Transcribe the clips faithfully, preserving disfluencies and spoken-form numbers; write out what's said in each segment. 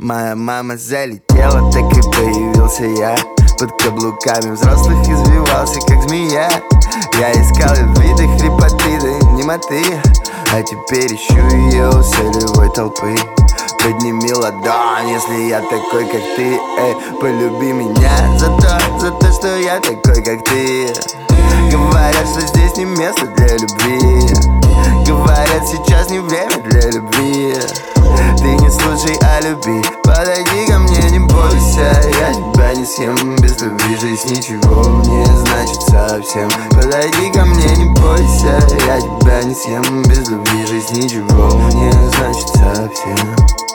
Моя мама залетела, так и появился я. Под каблуками взрослых извивался, как змея. Я искал виды хрипоты, да немоты, а теперь ищу ее у солевой толпы. Подними ладонь, если я такой, как ты. Эй, полюби меня за то, за то, что я такой, как ты. Говорят, что здесь не место для любви. Говорят, сейчас не время для любви. Ты не слушай о любви. Подойди ко мне, не бойся. Я тебя не съем, без любви жизнь ничего не значит совсем. Подойди ко мне, не бойся. Я тебя не съем, без любви жизнь ничего не значит совсем.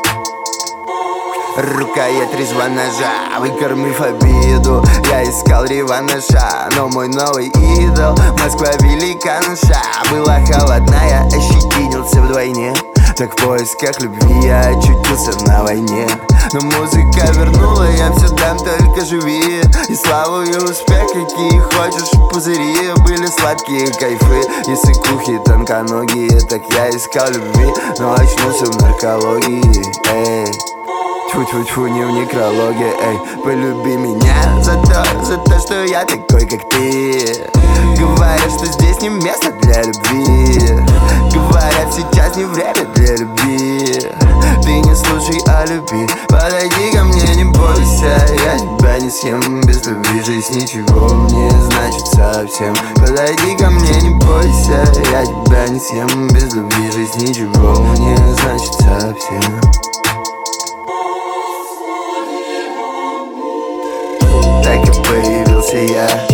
Рукоять резва ножа, выкормив обиду. Я искал реванша, но мой новый идол Москва велика наша. Была холодная, ощетинился вдвойне. Так в поисках любви я очутился на войне. Но музыка вернула, я все дам, только живи. И славу, и успех, какие хочешь пузыри. Были сладкие кайфы и сыкухи тонконогие. Так я искал любви, но очнулся в наркологии. Эй, тьфу-тьфу-тьфу, не в некрологе. Эй, полюби меня за то, за то, что я такой, как ты. Говорят, что здесь не место для любви. Говорят, сейчас не время для любви. Ты не слушай о любви. Подойди ко мне, не бойся. Я тебя не съем, без любви жизнь ничего не значит совсем. Подойди ко мне, не бойся. Я тебя не съем, без любви жизнь ничего не значит совсем. Так и появился я.